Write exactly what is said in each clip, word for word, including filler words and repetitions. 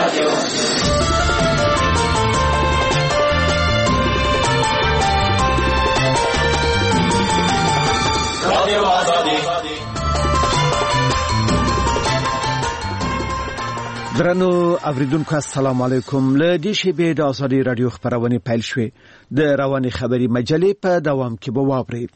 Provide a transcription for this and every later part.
رادیو رادیو آزادی. درنو اوریدونکو السلام علیکم. له دې شیبې د آزادي رادیو خبرونه پیل شوې. د رواني خبري مجلې په دوام کې به واورئ.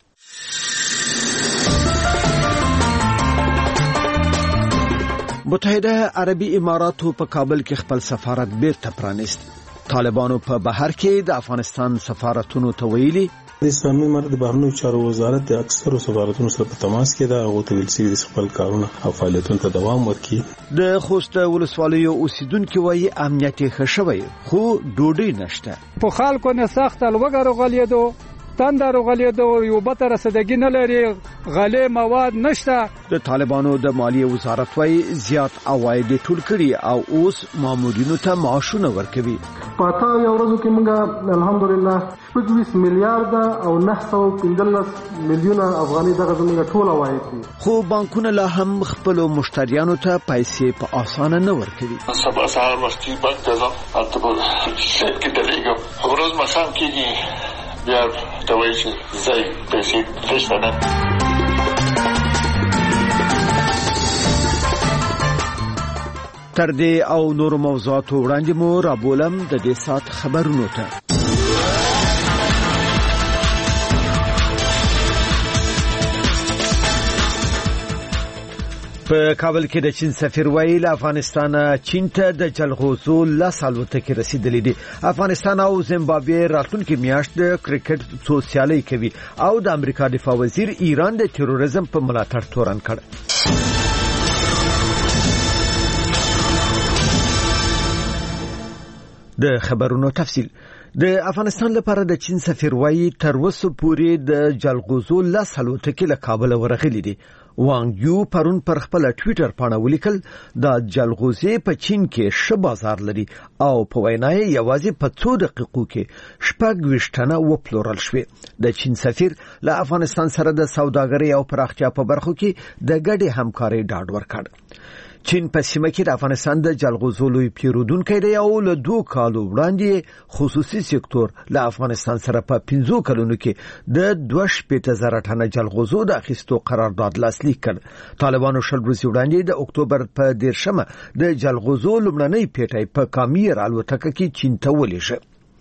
متحده عربي اماراتو په کابل کې خپل سفارت بیرته پرانیست. طالبانو په بهر کې د افغانستان سفارتونو ته ویلي د اسلامي امارت د بهرنیو چارو وزارت د اکثرو سفارتونو سره په تماس کې ده او ته ویل سوي د خپل کارونه او فعالیتونو ته دوام ورکړي. د خوست ولسوالیو اوسیدونکو وایي امنیت ښه شوی خو ډوډۍ نشته. په خلکو نه سخت الوګر غلیدو تندر غلیدو یو به تر رسیدګي نه لري، غلې مواد نشته. د طالبانو د مالیه وزارت وایي زیات عواید ټول کړي او اوس مامورینو ته معاشونه ورکوي. پاته یو ورځ کې موږ الحمدلله شپږ میلیارډ او نه سوه پنځلس میلیونه افغاني دغه زموږ ټول عواید دي. خو بانکونه لا هم خپل مشتریانو ته پیسې په اسانه نه ورکوي. سبا سهار وختي بانک ته ځم، هلته به سیټ کې درېږم، ورځ ماښام کېږي بیا ته وایي چې ځئ پیسې نشته نه. تر دې او نور موضوعاتو وړاندې مو رابولم د دې سات خبرونو ته. په کابل کې د چین سفیر وایي له افغانستان چین ته د جلغوزو لس الوتکې رسیدلې دي. افغانستان او زیمبابوې راتلونکي میاشت د کرکټ سوسیالي کوي او د امریکا دفاع وزیر ایران د تروریزم په ملاتړ تورن کړ. د خبرونو تفصیل. د افغانستان لپاره د چین سفیر وایي تر اوسه پورې د جلغوزو لس الوتکې له کابل ورغلي دي. وانګ یو پرون پر خپل ټوئیټر باندې ولیکل د جلغوزې په چین کې ښه بازار لري او په وینا یې یوازې په څو دقیقو کې شپږ ویشتنه وپلورل شوې. د چین سفیر له افغانستان سره د سوداګرۍ او پراختیا په برخو کې د ګډې همکارۍ ډاډ ورکړ. چین په سیمه کې د افغانستان د جلغوزو لوی پیرودونکی دی او له دوه کالو وړاندې خصوصي سکتور له افغانستان سره په پنځو کلونو کې د دوه شپېته زره ټنه جلغوزو د اخیستو قرارداد لاسلیک کړ. طالبانو شل ورځې وړاندې د اکتوبر په دیرشمه د جلغوزو لومړنۍ پیټۍ په کامیر الوتکه کې چین ته ولېږه.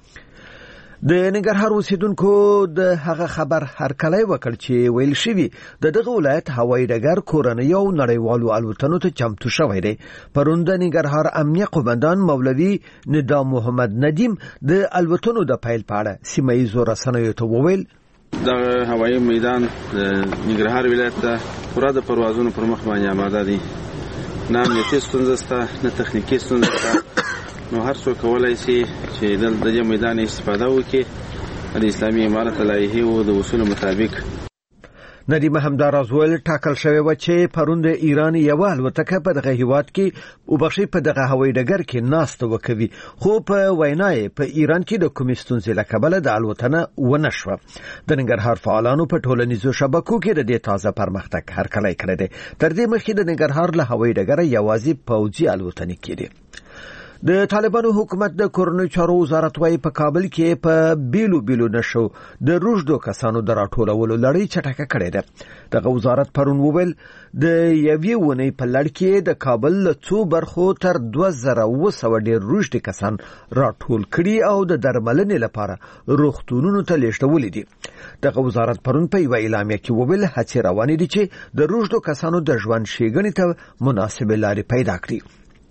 د ننګرهار اوسیدونکو د هغه خبر هرکلی وکړ چې ویل شوی د دغه ولایت هوایي ډګر کورنۍ او نړیوالو الوتنو ته چمتو شوی دی. پرون د ننګرهار امنیه قومندان مولوي ندا محمد ندیم د الوتنو د پیل په اړه سیمه ییزو رسنیو ته وویل د هوایي میدان د ننګرهار ولایت ته پوره د پروازونو پر مخ باندې آماده دي. نه امنیتي ستونزه شته نه تخنیکي ستونزه شته، نو هر څوک کولای شي چې د دې میدان استفاده وکړي د اسلامي امارت لایحې او د اصولو مطابق. ندیم همدار ازول ټاکل شوی و چې پرون د ایران یو الوتکه په دغه هیواد کې او بخښي په دغه هوایي ډګر کې ناست وکوي، خو په وینای په ایران کې د کومې ستونزې له کبله د الوتنه ونه شوه. د ننګرهار فعالانو په ټولنیزو شبکو کې د دې تازه پرمختګ هرکلی کړی دی. تر دې مخکې د ننګرهار له هوایي ډګره یوازې پوځي الوتنې کېدې. د طالبانو حکومت د کورنیو چارو وزارت وايي په کابل کې په بیلو بیلو نشو د روزدو کسانو د راټولولو لړۍ چټکه کړې ده. دغه وزارت پرون وویل د یوې ونې په لړ کې د کابل له څو برخو تر دوه زره اوه سوه ډېر روزدي کسان راټول کړي او د درملنې لپاره روغتونونو ته لیږدولي دي. دغه وزارت پرون په یوه اعلامیه کې وویل هڅې روانې دي چې د روزدو کسانو د ژوند ښېګڼې ته مناسبې لارې پیدا کړي.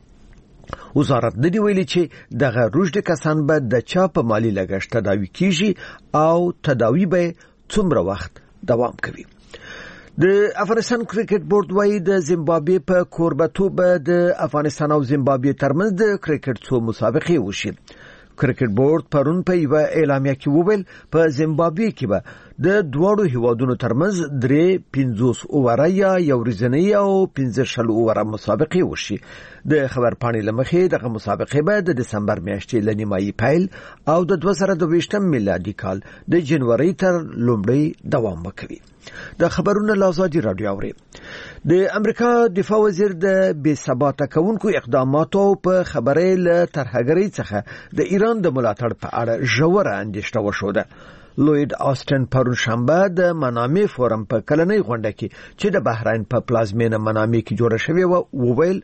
وزارت د دې ویلي چې دغه روزدي کسان به د چا په مالی لګښت تداوي کیږي او تداوي به څومره وخت دوام کوي. د افغانستان کرکټ بورډ وايي د زیمبابوې په کوربتوب د افغانستان او زیمبابوې ترمنځ د کرکټ څو مسابقې وشي. کرکټ بورډ پرون په یو اعلامیه کې وویل په زیمبابوې کې به د دوړو هیوادونو ترمنځ درې پنځوس اووره یا یو ورځنۍ او پنځه شل اووره مسابقې وشي. د خبر پاڼې لمخې دغه مسابقې به د دسمبر میاشتې له نیمایي پیل او د دوه زره دوه میلادي کال د جنوري تر لومړۍ دوام وکوي. د خبرونو له آزادي رادیو اوري. د امریکا دفاع وزیر د بې ثباته کوونکو اقداماتو په خبرې له ترهګرۍ څخه د ایران د ملاتړ په اړه ژوره اندېښنه وښوده. لوید آستن پرون شنبه د منامې فورم په کلنۍ غونډه کې چې د بحرین په پلازمینه منامې کې جوړه شوې وه وویل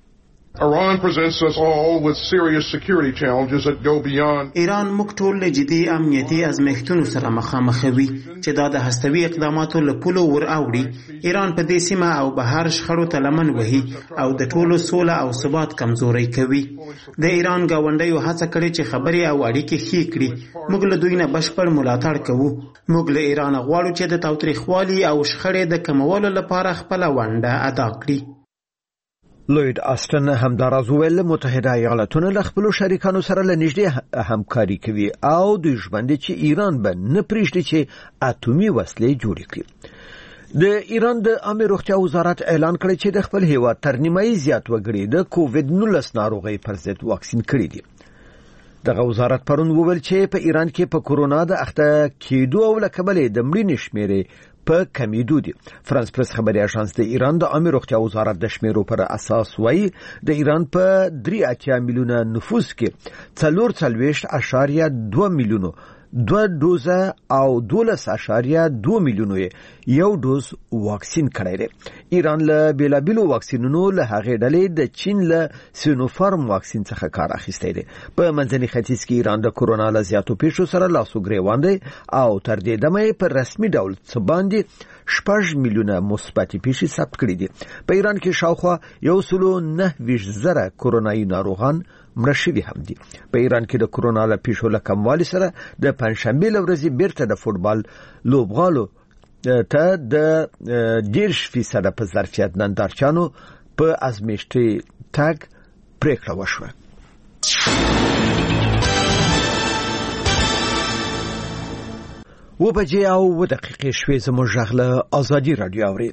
Iran presents us all with serious security challenges that go beyond ایران موږ ټول له جدي امنیتي ازمېښتونو سره مخامخ وي چې دا د هستوي اقداماتو له پولو ور اوړي. ایران په دې سیمه او بهر شخړو ته لمن وهي او د ټولو سوله او ثبات کمزوري کوي. د ایران گاونډیو هڅه کړې چې خبرې او اړیکې ښې کړي. موږ له دوی نه بشپړ ملاتړ کوو. موږ له ایران غواړو چې د تاوتریخوالي او شخړې د کمولو لپاره خپل ونډه ادا کړي. لوید آستن همداراز وویل متحده ایالاتونه له خپلو شریکانو سره له نږدې همکاري کوي او دوی ژمن دي چې ایران به نه پرېږدي چې اټومي وسلې جوړې کړي. د ایران د عامه روغتیا وزارت اعلان کړی چې د خپل هیواد تر نیمایي زیات وګړي د کووډ نولس ناروغۍ پر ضد واکسین کړي دي. دغه وزارت پرون وویل چې په ایران کې په کورونا د اخته کېدو او له کبله د مړینې شمیرې په کمیدو دي. فرانس پرس خبري اژانس د ایران د عامه روغتیا وزارت د شمیرو پر اساس وایي د ایران په درې اتیا میلیونه نفوس کې څلور څلوېښت اعشاریه دوه میلیونه دوه دوزه او دولس اعشاریه دوه میلیونه یو دوز واکسین کړی دی. ایران له بیلابیلو واکسینونو له هغې ډلې د چین له سینوفارم واکسین څخه کار اخیستی دی. په منځني ختیځ کې ایران د کورونا له زیاتو پیښو سره لاس و ګرېوان دی او تر دې دمه یې په رسمي ډول څه باندې شپږ میلیونه مثبتې پیښې ثبت کړي دي. په ایران کې شاوخوا یو سلو نهه ویشت زره کورونایي ناروغان مړه شوي هم دي. په ایران کې د کورونا له پیښو له کموالي سره د پنجشنبې له ورځې بیرته د فوټبال لوبغالو ته د دېرش فیصده په ظرفیت نندارچیانو په ازمېښتي تګ پرېکړه وشوه. و بجې او و دقیقې شوې زموږ غږ له ازادي راډیو اوري.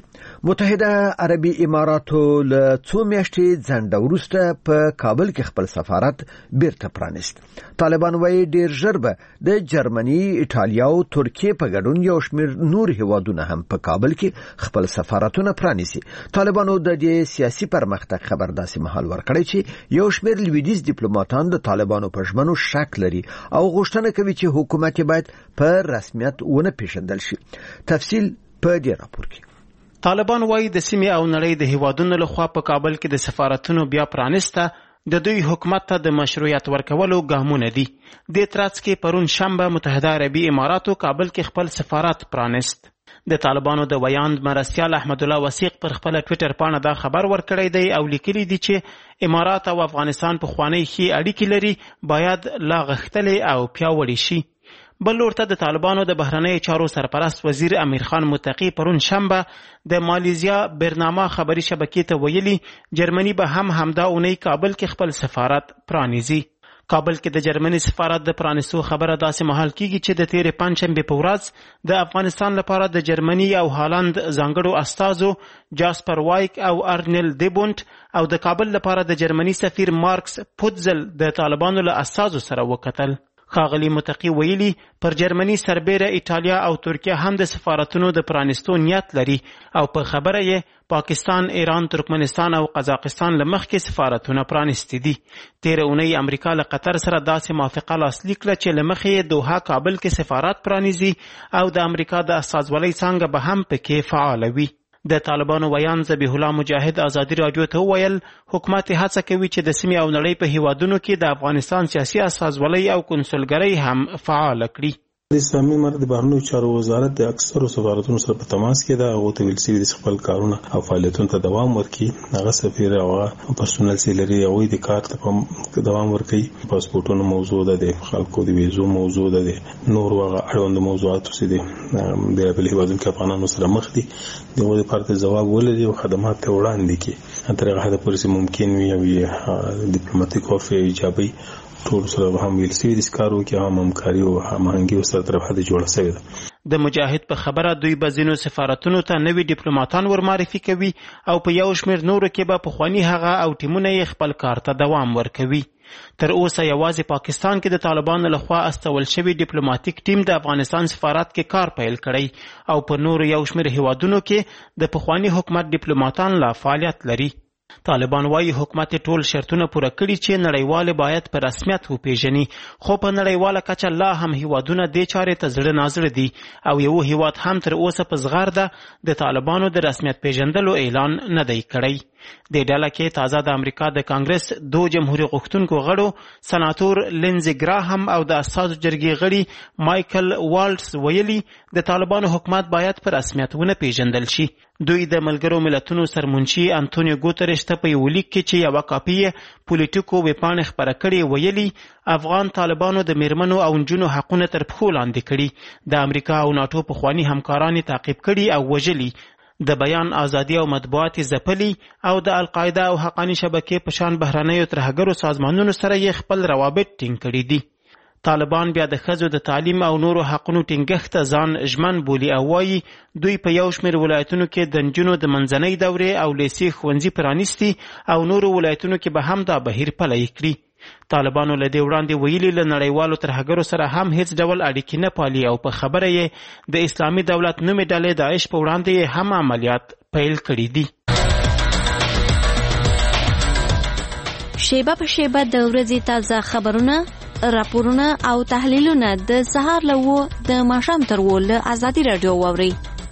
متحده عربي اماراتو له څو میاشتې ځنډه وروسته په کابل کې خپل سفارت بیرته پرانیست. طالبان وایي ډېر ژر به د جرمني، ایټالیا او ترکیې په ګډون یو شمېر نور هیوادونه هم په کابل کې خپل سفارتونه پرانیسي. طالبانو د دې سیاسي پرمختګ خبر داسې مهال ورکړی چې یو شمېر لویدیځ ډیپلوماټان د طالبانو په ژمنو شک لري او غوښتنه کوي چې حکومت باید په رسمیت ونه پیژندل شي. تفصیل په دې راپور کې. طالبان وایي د سیمې او نړۍ د هیوادونو لخوا په کابل کې د سفارتونو بیا پرانیسته د دوی حکومت ته د مشروعیت ورکولو ګامونه دي. دې ترڅ کې پرون شنبه متحده عربي اماراتو کابل کې خپل سفارت پرانیست. د طالبانو د ویاند مرستیال احمد الله وثیق پر خپل ټویټر پاڼه دا خبر ورکړی دی او لیکلی دی چې امارات او افغانستان په خوانی ښې اړیکې لري، باید لا غښتلې او پیاوړې شي. بل ورته د طالبانو د بهرنۍ چارو سرپرست وزیر امیر خان متقی پرون شنبه د مالیزیا برنامه خبري شبکې ته ویلي جرمني به هم همدا اونۍ کابل کې خپل سفارت پرانیزي. کابل کې د جرمني سفارت د پرانیستو خبره داسې مهال کیږي چې د تیرې پنجشنبې په ورځ د افغانستان لپاره د جرمني او هالند ځانګړو استازو جاسپر وایک او ارنل دیبونت او د کابل لپاره د جرمني سفیر مارکس پوتزل د طالبانو له استازو سره وکتل. ښاغلي متقی ویلي پر جرمني سربیره ایټالیا او ترکیه هم د سفارتونو د پرانیستو نیت لري او په خبره یې پاکستان، ایران، ترکمنستان او قزاقستان له مخکې سفارتونه پرانیستي دي. تیره اونۍ امریکا له قطر سره داسې موافقه لاسلیک کړه چې له مخې یې دوحه کابل کې سفارت پرانیزي او د امریکا د استازولۍ څانګه به هم پکې فعاله وي. د طالبانو ویان ذبیح الله مجاهد ازادي راډیو ته وویل حکومت هڅه کوي چې د سیمې او نړۍ په هیوادونو کې د افغانستان سیاسي استازولۍ او کنسولګرۍ هم فعاله کړي. د اسلامي امارت د بهرنیو چارو وزارت د اکثرو سفارتونو سره په تماس کې ده. هغه ته ویل شوي د خپل کارونه او فعالیتونو ته دوام ورکړي. هغه سفیر او پرسونل چې لري هغوی د کار ته دوام ورکوي. پاسپورټونو موضوع ده، د خلکو د ویزو موضوع ده، د نور هغه اړوند موضوعاتو چې د بېلابېلو هېوادونو کې افغانانو سره مخ دي د هغوی لپاره ځواب ولري او خدمات ته وړاندې کړي. تر هغه حده پورې چې ممکن وي او ډیپلوماټیک او ایجابي ټول سره هم ویل شوي د کارو کې هم همکاري او هماهنګي سره طرفه د جوړه شوې ده. د مجاهد په خبره دوی به ځینو سفارتونو ته نوي ډیپلوماتان ورمعرفي کوي او په یو شمېر نورو کې به پخواني هغه او ټیمونه یې خپل کار ته دوام ورکوي. تر اوسه یوازې پاکستان کې د طالبانو لخوا استول شوی ډیپلوماټیک ټیم د افغانستان سفارت کې کار پیل کړی او په نورو یو شمېر هیوادونو کې د پخواني حکومت ډیپلوماتان لا فعالیت لري. طالبان وايي حکومت ټول شرطونه پوره کړي چې نړیوال باید په رسمیت وپیژني، خو په نړیواله کچه لا هم هیوادونه دې چارې ته زړه نازړه دي او یو هیواد هم تر اوسه په زغرده د طالبانو د رسمیت پیژندلو اعلان نه دی کړی. د ډله کې تازه د امریکا د کانګرس دو جمهوریت غوښتونکو غړو سناتور لینزي ګراهم او د اساسو جرګې غړي مایکل والټس ویلي د طالبانو حکومت باید په رسمیت ونه پیژندل شي. دوی د ملګرو ملتونو سرمنشي انټونیو ګوتریش ته په یو لیک کې چې یوه کاپي یې پولیټیکو ویبپاڼې خپره کړې ویلي افغان طالبانو د میرمنو او نجونو حقونه تر پښو لاندې کړي، د امریکا او ناټو پخواني همکاران یې تعقیب کړي او وژلي، د بیان ازادي او مطبوعات ځپلي او د القاعده او حقاني شبکې په شان بهرنیو ترهګرو سازمانونو سره یې خپل روابط ټینګ کړي دي. طالبان بیا د ښځو د تعلیم او نورو حقونو ټینګښت ته ځان ژمن بولي او وایي دوی په یو شمېر ولایتونو کې د نجونو د منځنۍ دورې او لیسې ښوونځي پرانیستي او نورو ولایتونو کې به هم دا بهیر پلی کړي. طالبانو له دې وړاندې ویلي له نړیوالو ترهګرو سره هم هیڅ ډول اړیکې نه پالي او په خبره یې د اسلامي دولت نومې ډلې داعش په وړاندې یې هم عملیات پیل کړي دي. شیبه په شیبه د ورځې تازه خبرونه، راپورونه او تحلیلونه د سهار له اوه د ماښام تر اوه له ازادي راډیو واورئ.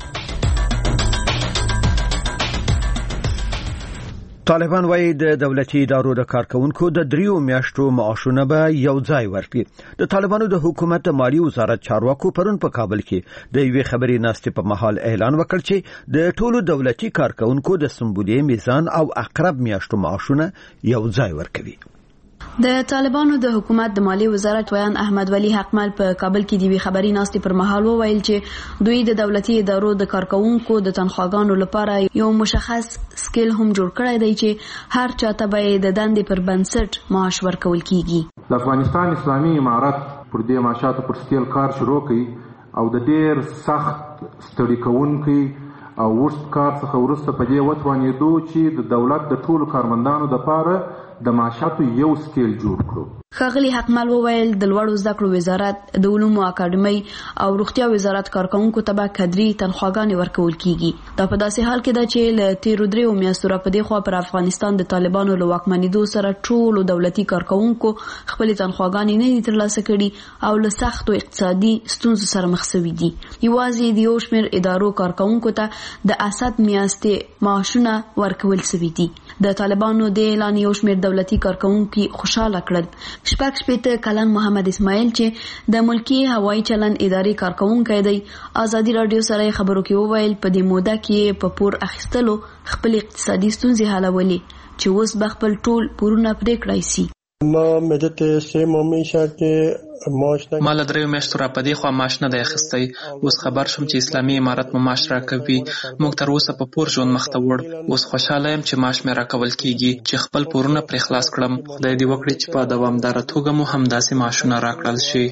طالبان وايي د دولتي ادارو د کارکونکو د دریو میاشتو معاشونه به یو ځای ورکړي. د طالبانو د حکومت مالی وزارت چارواکو پرون په کابل کې د یوې خبري ناستې په مهال اعلان وکړ چې د ټولو دولتي کارکونکو د سنبلې میزان او اقرب میاشتو معاشونه یو ځای ورکوي. د طالبانو د حکومت د مالی وزارت ویان احمد ولی حقمل په کابل کې د یوې خبري ناستې پر مهال وویل چې دوی د دولتي ادارو د کارکونکو د تنخواګانو لپاره یو مشخص سکیل هم جوړ کړی دی چې هر چاته به د دندې پر بنسټ معاش ورکول کیږي. د افغانستان اسلامي امارت پر دې معاشاتو پر سکیل کار شروع کړي او د ډیر سخت ستړي کوونکي او ورست کار څخه وروسته په دې وتوانېدو چې د دولت د ټولو کارمندانو لپاره د معاشاتو یو سکیل جوړ کړو. ښاغلي حقمل وویل د لوړو زده کړو وزارت، د علومو اکاډمۍ او روغتیا وزارت کارکونکو ته به کدري تنخواګانې ورکول کیږي. دا په داسې حال کې ده چې له تیرو دریو میاشتو راپدې خوا پر افغانستان د طالبانو له واکمنېدو سره ټولو دولتي کارکونکو خپلې تنخواګانې نه دي ترلاسه کړي او له سختو اقتصادي ستونزو سره مخ شوي دي. یوازې د یو شمېر ادارو کارکونکو ته د اسد میاشتې معاشونه ورکول شوي دي. د طالبانو د اعلان یو شمېر دولتي کارکونکي خوشاله کړل. شپږ شپېته کلن محمد اسماعیل چې د ملکی هوایي چلن ادارې کارکونکی دی ازادي راډیو سره خبرو کې وویل په دې موده کې په پور اخیستلو خپل اقتصادي ستونزې حلولې چې اوس به خپل ټول پورونه پرې کړای شي. ما مدته سه ممیشه کې ما له دریو میاشتو را پدې خوا معاش نه دی اخیستی. اوس خبر شوم چې اسلامي امارت مو معاش راکوي. موږ تر اوسه په پور ژوند مخ ته وړ. اوس خوشاله یم چې معاش مې راکول کیږي چې خپل پورونه پرې خلاص کړم. خدای دې وکړي چې په دوامداره توګه مو همداسې معاشونه راکړل شي.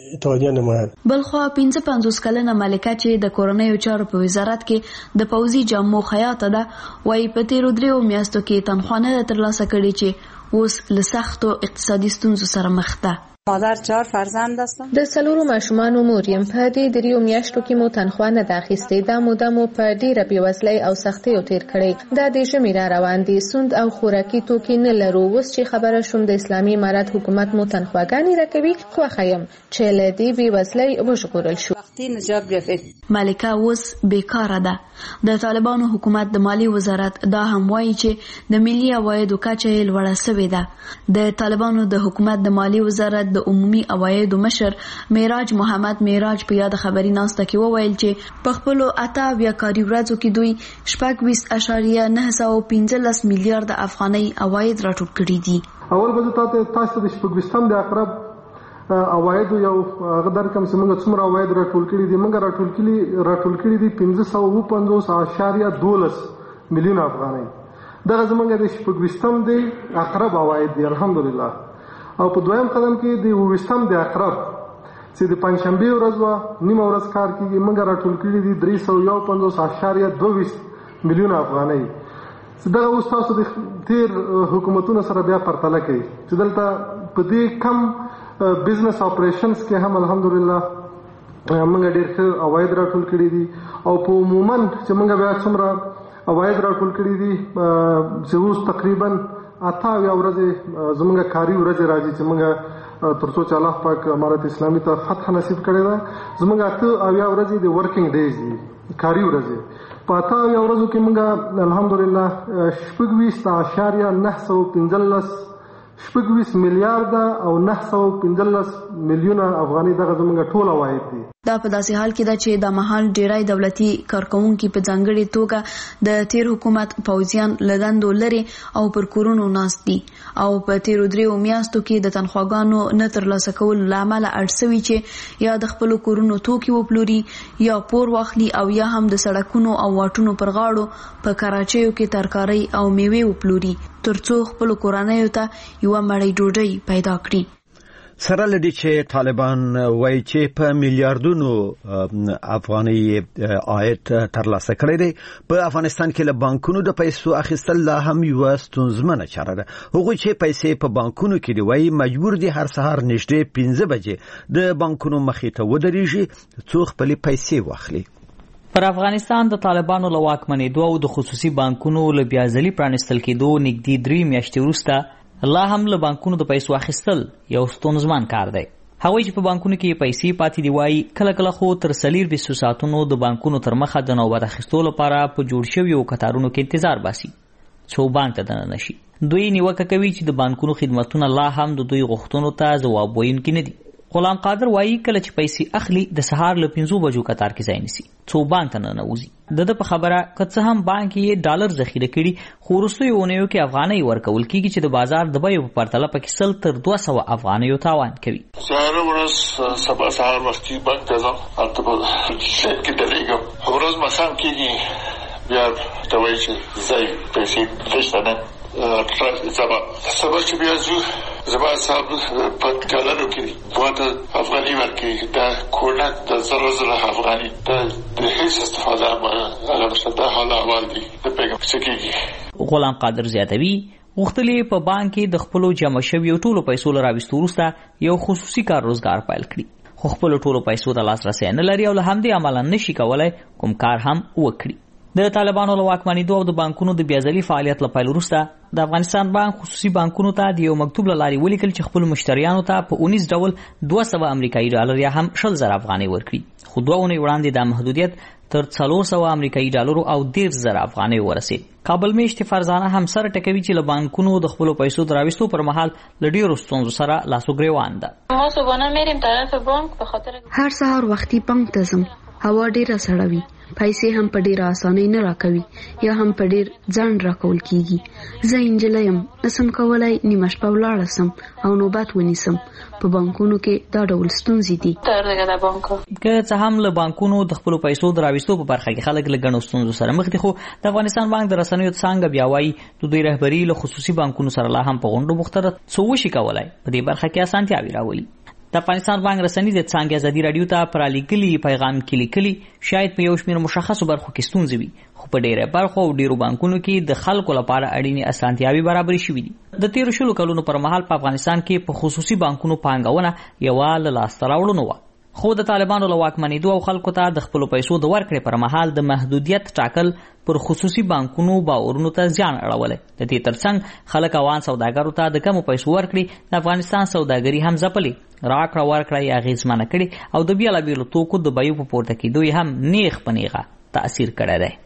بلخوا پنځه پنځوس کلنه ملکه چې د کورنیو چارو په وزارت کې د پوځي جامو خیاطه ده وایي په تیرو دریو میاشتو کې تنخوا نه ده ترلاسه کړې چې اوس له سختو اقتصادي ستونزو سره مخ ده. مادر چهار فرزند هستم. د څلورو ماشومانو مور یم. په دې دریو میاشتو کې مو تنخوا نه ده اخیستې. دا موده مو په ډېره بېوزلۍ او سختیو تیر کړی. دا د ژمي را روان دي. سوند او خوراکي توکي نه لرو. اوس چې خبره شوم د اسلامي امارت حکومت مو تنخواګانې راکوي خوښه یم چې له دې بېوزلۍ وژغورل شو. ملکه اوس بیکاره ده. د طالبانو حکومت د مالی وزارت دا هم وایي چې د ملي عوایدو کچه یې لوړه سوې ده. د طالبانو د حکومت د مالی وزارت د عمومي عوایدو مشر معراج محمد معراج په یاد خبري ناسته کې وویل چې په خپلو اته اویا کاري ورځو کې دوی شپږ ویشت اعشاریه نه سوه پنځلس میلیارډ افغانۍ عواید راټول کړي دي. اول به تاسو د شپږ ویشتم د اقرب عوایدو یو غدر کم چې موږ څومره عواید راټول کړي دي. موږ راټول کړي راټول کړي دي پنځه سوه اووه پنځوس اعشاریه دولس میلیون افغانۍ. دغه زموږ د شپږ ویشتم دی اقرب عواید دي الحمدلله. او په دویم قدم کې د اووه ویشتم د اقرب چې د پنځشنبې ورځ وه نیمه ورځ کار کېږي، موږ راټول کړي دي درې سوه یو پنځوس اعشاریه دوه ویشت میلیونه افغانۍ. دغه اوس تاسو د تیر حکومتونو سره بیا پرتله کوي چې دلته په دې کم بزنس اپریشنز کې هم الحمدلله موږ ډېر ښه عواید راټول کړي دي، او په عموما چې موږ بیا څومره عواید راټول کړي دي چې اوس تقریبا اته اویا ورځې زموږ کاري ورځې راځي چې موږ تر څو چې الله پاک امارت اسلامي ته فتح نصیب کړې ده، زموږ اته اویا ورځې د ورکینګ ډیز دي، کاري ورځې. په اته اویا ورځو کې موږ الحمدلله شپږ ویشت اعشاریه نه سوه پنځلس شپږ ویشت میلیارده او نه سوه پنځلس میلیونه افغانۍ دغه زموږ ټول عواید دي. دا په داسې حال کې ده چې د مهال ډیری دولتي کارکونکي په ځانګړې توګه د تیر حکومت پوځیان له دندو لرې او پر کورونو ناست دي، او په تیرو دریو میاشتو کې د تنخواګانو نه ترلاسه کولو له امله اړ سوي چې یا د خپلو کورونو توکي وپلوري یا پور واخلي، او یا هم د سړکونو او واټونو پر غاړو په کراچیو کې ترکارۍ او میوې وپلوري ترڅو خپلو کورنیو ته یوه مړۍ ډوډۍ پیدا کړي. سره لدی چې طالبان وایي چې په میلیارډونو افغاني عاید ترلاسه کړی دی. په افغانستان کې له بانکونو د پیسو اخیستل لا هم یوه ستونزمنه چاره ده. هغوی چې پیسې په بانکونو کې دی وایي مجبور دي هر سهار نږدې پنځه بجې د بانکونو مخې ته ودرېږي څو خپلې پیسې واخلي. پر افغانستان د طالبانو له واکمنېدو او د خصوصي بانکونو له بیا ځلي پرانیستل کېدو نږدې درې میاشتې وروسته لا هم له بانکونو د پیسو اخیستل یو ستونزمن کار دی. هغوی چې په بانکونو کې پیسې پاتې دي وایي کله کله خو تر څلور ویشت ساعتونو د بانکونو تر مخه د نوبت اخیستو لپاره په جوړ شویو کتارونو کې انتظار باسي څو بانک ته دننه شي. دوی نیوکه کوي چې د بانکونو خدمتونه لا هم د دوی غوښتنو ته ځواب ویونکي نه دي. غلام قادر وایي کله چې پیسې اخلي د سهار له پنځو بجو کتار کې ځای نیسي څو بانک ته ننوځي. د ده په خبره که څه هم بانک یې ډالر ذخیره کړي، خو وروستیو اونیو کې افغانۍ ورکول کېږي چې د بازار د بیو په پرتله پکې سل تر دوه سوه افغانیو تاوان کوي. زه هره ورځ سبا سهار وختي بانک ته ځم، هلته په سیټ کې درېږم، ورځ ماښام کېږي بیا ته وایي چې ځئ پیسې نشته نه سبا سبا چې بیا ځو زما صاحب په ډالرو کې دوه افغاني ورکوي، دا کورنک د زره زره افغاني دا د هیڅ استفاده هغه نشته. دا حال احوال دی د پیغام څه کېږي. غلام قادر زیاتوي غوښتلې په بانک کې د خپلو جمع شویو ټولو پیسو له راویستو وروسته یو خصوصي کار روزګار پیل کړي، خو خپلو ټولو پیسو ته لاسرسی نه لري او له همدې امله نشي کولی کوم کار هم وکړي. د طالبانو له واکمنېدو او د بانکونو د بیا ځلي فعالیت له پیل وروسته د افغانستان بانک خصوصي بانکونو ته د یو مکتوب له لارې ولیکل چې خپلو مشتریانو ته په اونیز ډول دوه سوه امریکایي ډالر یا هم شل زره افغانۍ ورکړي، خو دوه اونۍ وړاندې دا محدودیت تر څلور سوه امریکایي ډالرو او دېرش زره افغانۍ ورسېد. کابل میشت فرزانه هم سره ټکوي چې له بانکونو د خپلو پیسو د راویستو پر مهال له ډېرو ستونزو سره لاس و ګرېوان ده. ما صبحانه میریم طرف بانک به خاطر هر سهار وختي بانک ته ځم، هوا ډېره سړه وي، پیسې هم په ډېره اسانۍ نه راکوي یا هم په ډېر ځنډ راکول کېږي. زه نجلۍ یم، نسم کولی نیمه شپه ولاړه سم او نوبت ونیسم. په بانکونو کې دا ډول ستونزې دي. که څه هم له بانکونو د خپلو پیسو د راویستو په برخه کې خلک له ګڼو ستونزو سره مخ دي، خو د افغانستان بانک د رسنیو څانګه بیا وایي د دوی رهبري له خصوصي بانکونو سره لا هم په غونډو بوخته ده څو وشي کولی په دې برخه کې اسانتیاوې راولي. د افغانستان بانک رسنۍ د څانګې ازادي راډیو ته پر لیکلي پیغام کې لیکلي شاید په یو شمېر مشخصو برخو کې ستونزې وي، خو په ډېره برخو او ډېرو بانکونو کې د خلکو لپاره اړینې اسانتیاوې برابرې شوي دي. د تیرو شلو کلونو پر مهال په افغانستان کې په خصوصي بانکونو پانګونه یوه له لاسته راوړنو وه، خو د طالبانو له واکمنېدو او خلکو ته د خپلو پیسو د ورکړې پر مهال د محدودیت ټاکل پر خصوصي بانکونو باورونو ته زیان اړولی. د دې ترڅنګ خلک اوان سوداګرو ته د کمو پیسو ورکړي د افغانستان سوداګري هم ځپلې، راکړه ورکړه یې اغېزمنه کړې او د بېلابېلو توکو د بیو په پورته کېدو یې هم نیغ په نیغه تأثیر کړی دی.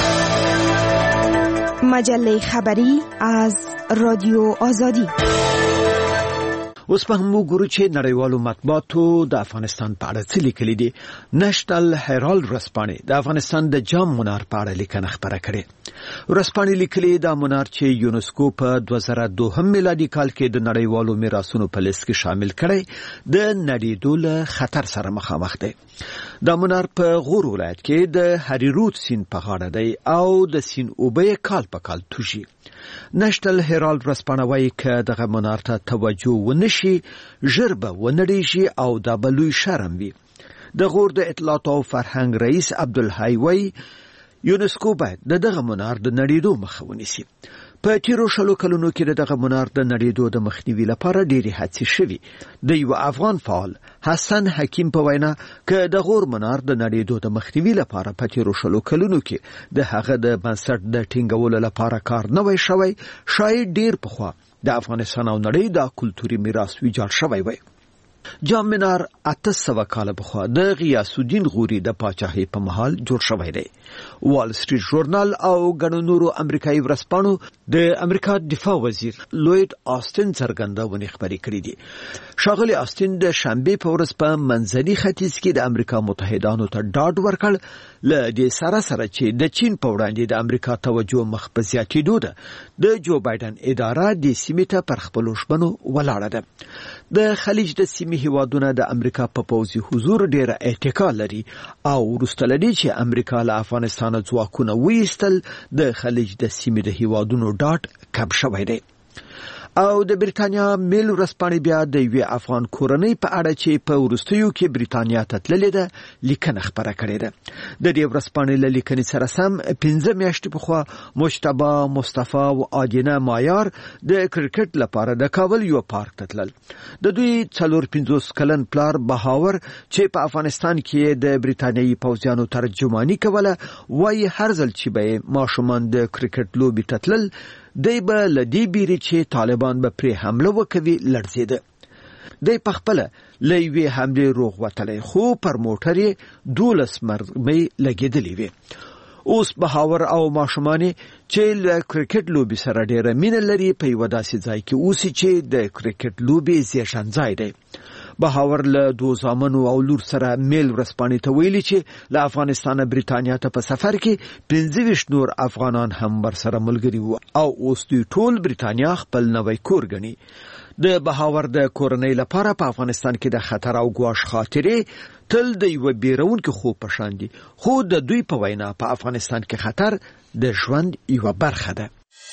مجله خبری از رادیو آزادی. اوس په هم وګورو چې نړیوالو مطبوعاتو د افغانستان په اړه څه لیکلي دي. نېشنل هیرالډ ورځپاڼې د افغانستان د جام منار په اړه لیکنه خپره کړې. ورځپاڼې لیکلي دا منار چې یونسکو په دوه زره دوهم میلادي کال کې د نړیوالو میراثونو په لیست کې شامل کړی د نړېدو له خطر سره مخامخ دی. دا منار په غور ولایت کې د هریرود سیند په غاړه دی او د سیند اوبه کال په کال توشي. نېشنل هیرالډ ورځپاڼه وایي که دغه منار ته توجه ونه شي ژر به ونړی شي او دا به لوی شرم وي. د غور د اطلاعات او فرهنګ رئیس عبدالحی وایي یونسکو باید د دغه منار د نړېدو مخه ونیسي. په تیرو شلو کلونو کې د دغه منار د نړېدو د مخنیوي لپاره ډېرې هڅې شوي. د یو افغان فعال حسن حکیم په وینا که د غور منار د نړېدو د مخنیوي لپاره په تیرو شلو کلونو کې د هغه د بنسټ د ټینګولو لپاره کار نه وای شوی، شاید ډېر پخوا د افغانستان او نړۍ د کلتوري میراث ویجاړ شوی وای. جام منار اته سوه کاله پخوا د غیاث الدین غوري د پاچاهۍ په مهال جوړ شوی دی. وال سټریټ ژورنال او ګڼو نورو امریکایي ورځپاڼو د امریکا دفاع وزیر لوید آستن څرګندونې خبرې کړې دي. ښاغلي آستن د شنبې په ورځ په منځني ختیځ کې د امریکا متحدانو ته ډاډ ورکړ له دې سره سره چې د چین په وړاندې د امریکا توجه مخ په زیاتېدو ده. د جو بایدن اداره د سیمې ته پر خپلو ژمنو ولاړه ده. د خلیج د سیمې هیوادونه د امریکا په پوځي حضور ډیره اتکا لري او وروسته له دې چې امریکا له افغانستان ځواکونه وایستل د خلیج د سیمې د هیوادونو ډاډ کم شوی دی. او د بریتانیا میل ورځپاڼې بیا د یوې افغان کورنۍ په اړه چې په وروستیو کې بریتانیا ته تللې ده لیکنه خپره کړې ده. د دې ورځپاڼې له لیکنې سره سم پنځه میاشتې پخوا مجتبی مصطفی او آدینه مایار د کرکټ لپاره د کابل یو پارک ته تلل. د دوی څلور پنځوس کلن پلار بهاور چې په افغانستان کې د بریتانیایي پوځیانو ترجماني کوله وایي هر ځل چې به ماشومان د کرکټ لوبې ته تلل دی به له دې بیرې چې طالبان به پرې حمله وکوي لړزېده. دی پخپله له یوې حملې روغ وتلی خو پر موټر یې دولس مرمۍ لګېدلې وې. اوس بهاور او ماشومان چې له کرکټ لوبې سره ډېره مینه لري په یوه داسې ځای کې اوسي چې د کرکټ لوبې زیږن ځای دی. بهاور له دوه زامنو او لور سره میل ورځپاڼې ته ویلي چې له افغانستانه بریتانیا ته په سفر کې پنځه ویشت نور افغانان هم ورسره ملګري وو او اوس دوی ټول بریتانیا خپل نوی کور ګڼي. د بهاور د کورنۍ لپاره په افغانستان کې د خطر او ګواښ خاطرې تل د یوه بیرونکي خوب په شان دي، خو د دوی په وینا په افغانستان کې خطر د ژوند یوه برخه ده.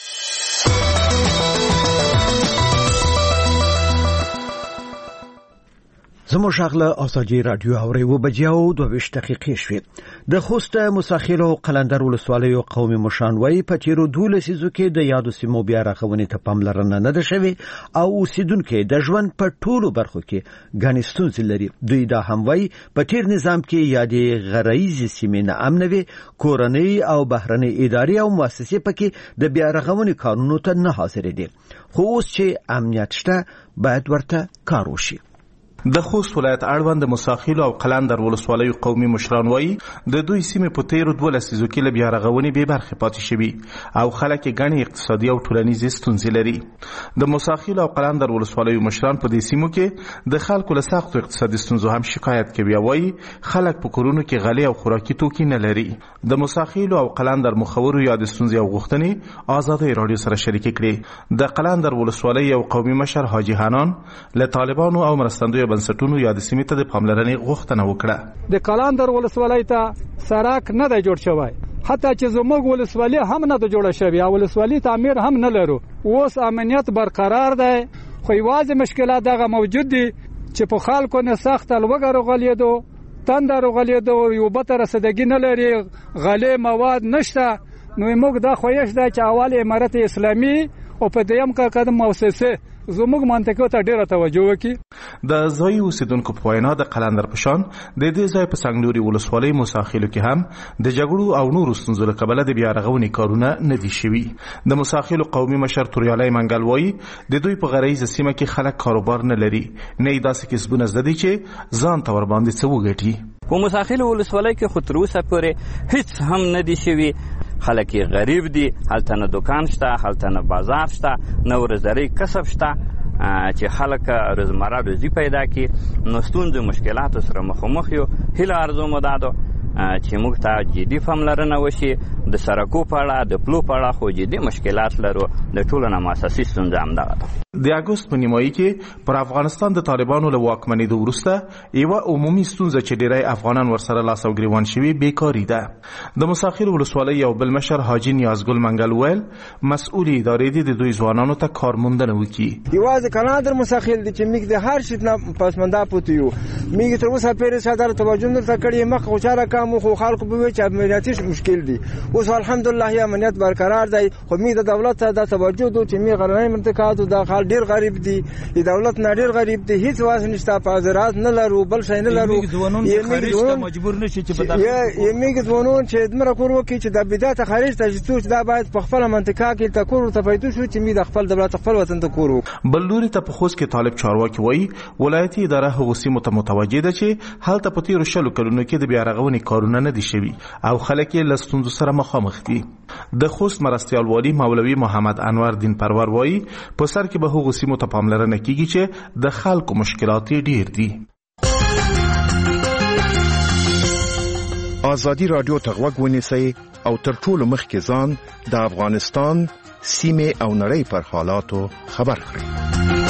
زموږ شغله آزادي رادیو اوري و بجاو دوه ویشت دقیقې شوې. د خوست مساخیل او قلندر ولسوالیو قومي مشران وایي په تیرو دولسیزو کې د یادو سیمو بیا رغونې ته پاملرنه نه ده شوې او اوسیدونکي د ژوند په ټولو برخو کې ګڼې ستونزې لري. دوی دا هم وایي په تیر نظام کې یادې غرایزې سیمې نه امنه وې، کورنۍ او بهرنۍ ادارې او مؤسسې پکې د بیا رغونې کارونو ته نه حاضرې دي. خو اوس چې امنیت شته باید ورته کار وشي. د خوست ولایت اړوند د مساخیل او قلندر ولسوالیو قومي مشران وایي د دوی سیمې په تیرو دوه لسیزو کې له بیا رغونې بې برخې پاتې شوي او خلک یې ګڼې اقتصادي او ټولنیزې ستونزې لري. د مساخیل او قلندر ولسوالیو مشران په دې سیمو کې د خلکو له سختو اقتصادي ستونزو هم شکایت کوي او وایي خلک په کورونو کې غلې او خوراکي توکي نه لري. د مساخیل او قلندر مخورو یاد ستونزې او غوښتنې آزادۍ راډیو سره شریکې کړې. د قلندر ولسوالۍ یو قومي مشر حاجي حنان له طالبانو او مرستندویو بنسټونو یاد سیمې ته د پاملرنې غوښتنه وکړه. د قلندر ولسوالۍ ته سړک نه دی جوړ شوی، حتی چې زموږ ولسوالۍ هم نه ده جوړه شوې او ولسوالۍ تعمیر هم نه لرو. اوس امنیت برقرار دی خو یوازې مشکلات دغه موجود دي چې په خلکو نه سخت لوږه راغلیدو، تنده راغلیدو، یو به ته رسیدګي نه لري، غلې مواد نشته. نو موږ دا خوښ ده چې اول امارت اسلامي او په دویم قدم مؤسسه زموږ منطقو ته ډیره توجه وکړي. د ځایي اوسیدونکو په وینا د قلندر په شان د دې ځای په څنګلوري ولسوالۍ مساخیلو کې هم د جګړو او نورو ستونزو له کبله د بیا رغونې کارونه نه دي شوي. د مساخیلو قومي مشر توریالی منګل وایي د دوی په غریزه سیمه کې خلک کاروبار نه لري، نه یې داسې کسبونه زده دي چې ځان ته ورباندې څه وګټي. په مساخیلو ولسوالۍ کې خو تر اوسه پورې هیڅ هم نه دي شوي. خلک یې غریب دي، هلته نه دکان شته، هلته نه بازار شته، نه ورځري کسب شته چې خلک روزمره روزي پیدا کړي. نو ستونزې مشکلاتو سره مخامخ یو. هیله ارزو مو دا ده چې موږ ته جدي پاملرنه وشي. د سړکو په اړه، د پلو په اړه خو جدي مشکلات لرو. د ټولو نه اساسي ستونزه همدغه ده. د اګوست په نیمایي کې پر افغانستان د طالبانو له واکمنېدو وروسته یوه عمومي ستونزه چې ډیری افغانان ورسره لاس او ګریوان شوي بیکاري ده. د مساخیل ولسوالۍ یو بل مشر حاجي نیازګل منګل ویل مسؤل ادارې دي د دوی ځوانانو ته کارموندنه وکړي. یوازې کنا در مساخیل دي چې میګ د هر شي نه پسمنده پوت یو میګ تر اوسه پېرې صدر توجه نه کړی مخ خوشاله کامو خو خلکو به چې امنیتي مشکل دي. اوس الحمدلله یا امنیت برقرار دی خو میګ د دولت ته د توجه دو چې میګ غرنۍ منطقه د خال ډیر غریب دي د دولت نه ډیر غریب دي هیڅ واسه نشته پازرات نه لرو بل شي نه لرو یې مجبور نشي چې په یې میګ ځوانون چې دمر کور وکي چې د بدايت خارج ته چې دا باید په خپل منطقه کې ته کور ته پیدا شو چې میګ خپل دولت خپل وطن ته کور. بل لوري ته په خوست کې طالب چارواکي وایي ولایتي اداره هغو سیمو ته متوجه ده چې هلته په تیرو شلو کلونو کې د بیا رغونې کارونه نه دي شوي او خلک یې له ستونزو سره مخامخ دي. د خوست مرستیال والي مولوي محمد انور دین پرور وایي په سر کې به هغو سیمو ته پاملرنه کیږي چې د خلکو مشکلات ډیر دي. آزادي رادیو ته غوږ ونیسئ او تر ټولو مخکې ځان د افغانستان سیمې او نړۍ پر حالاتو خبر کړئ.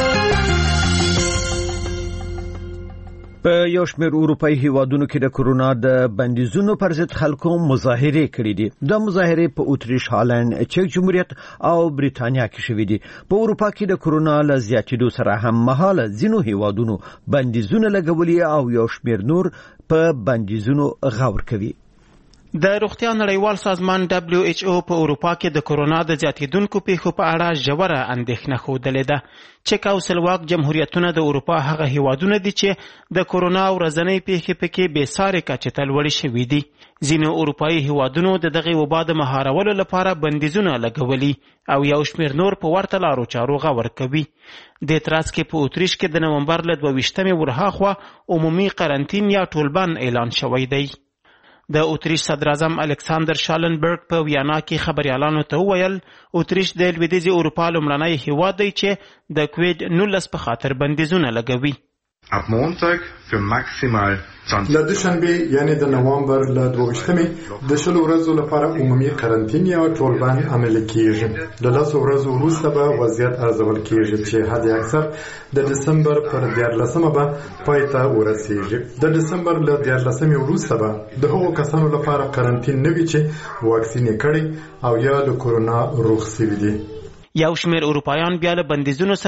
په یو شمېر اروپایي هیوادونو کې د کرونا د بندیزونو پر ضد خلکو مظاهرې کړې دي. د مظاهرې په اتریش، هالند، چک جمهوریت او بریتانیا کې شوې دي. په اروپا کې د کرونا له زیاتېدو سره هم مهاله ځینو هیوادونو بندیزونه لګولي او یو شمېر نور په بندیزونو غور کوي. د روغتیا نړیوال سازمان دبلیو ایچ او په اروپا کې د کرونا د زیاتېدونکو پیښو په اړه ژوره اندېښنه ښودلې ده. چک او سلواک جمهوریتونه د اروپا هغه هیوادونه دي چې د کرونا ورځنۍ پیښې پکې بې سارې کچې ته لوړې شوي دي. ځینو اروپایي هیوادونو د دغې وبا د مهارولو لپاره بندیزونه لګولي او یو شمېر نور په ورته لارو چارو غور کوي. د تراس کې په اتریش کې د نومبر له دوه ویشتمې ورهاخوا عمومي قرنطین یا ټولبند اعلان شوی دی. د اتریش صدر اعظم الکساندر شالنبرګ په ویانا کې خبريالانو ته وویل اتریش د لویدیځي اروپا لومړنی هیواد دی چې د کووید نولس په خاطر بندیزونه لګوي. Ab Montag für maximal له دوشنبه یعنی د نوامبر له دوه ویشتمې د شلو ورځو لپاره عمومي قرنطین یا ټولبند عملي کیږي. د لسو ورځو وروسته به وضعیت ارزول کیږي چې حد اکثر د دسمبر پر دیارلسمه به پای ته ورسیږي. د دسمبر له دیارلسمې وروسته به د هغو کسانو لپاره قرنطین نه وي چې واکسین یې کړی او یا د کرونا روغ شوي دي. یو شمېر اروپایان بیا له بندیزونو